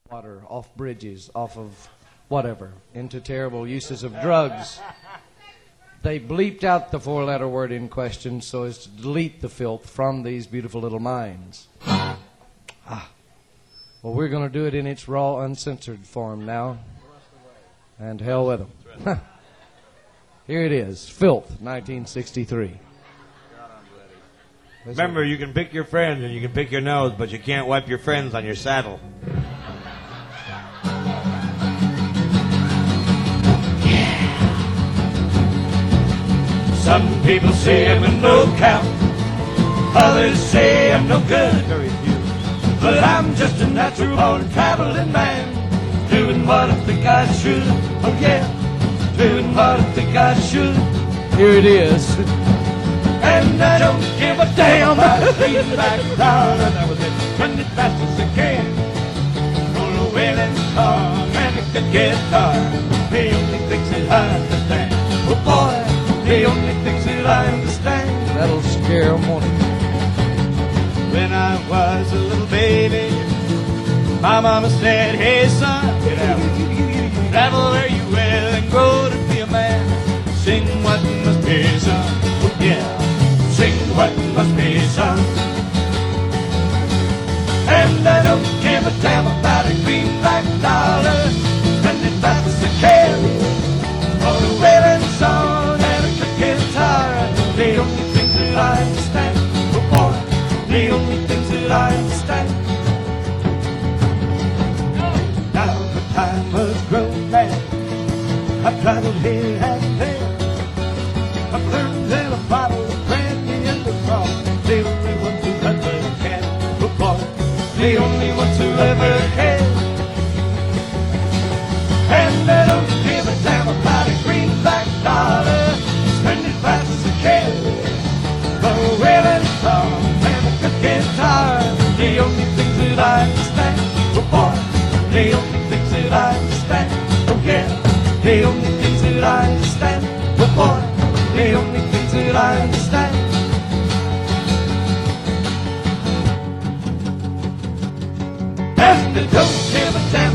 water, off bridges, off of whatever, into terrible uses of drugs. They bleeped out the four-letter word in question so as to delete the filth from these beautiful little minds. Well, we're going to do it in its raw, uncensored form now. And hell with them. Here it is, Filth, 1963. Remember, you can pick your friends and you can pick your nose, but you can't wipe your friends on your saddle. Some people say I'm a no count, others say I'm no good. Very few. But I'm just a natural born traveling man, doing what I think I should. Oh yeah, doing what I think I should. Here it is. And I don't give a damn about speeding back down. And I was running as fast as I can on a wailing song and a good guitar. The only things that I understand. Oh boy, the only things that I understand. That'll scare them, won't it? When I was a little baby, my mama said, hey son, get out, travel where you will and grow to be a man. Sing what must be sung, oh yeah, sing what must be sung. And I don't give a damn about a greenback dollar, spend it fast as I can on a wailing song and a good guitar. The only things that I understand, oh boy, the only things that I understand. Now the time was grown man, I've traveled here and there. I've learned that a bottle of brandy and the cross, the only ones who ever can. Oh boy, the only ones who ever can. And I don't give a damn about a greenback dollar, spend it fast as I can. For a wailing song and a good guitar, the only things that I understand. Oh boy, the only things that I understand. Oh yeah, the only things that I understand. Oh boy, the only things that I understand. And I don't give a damn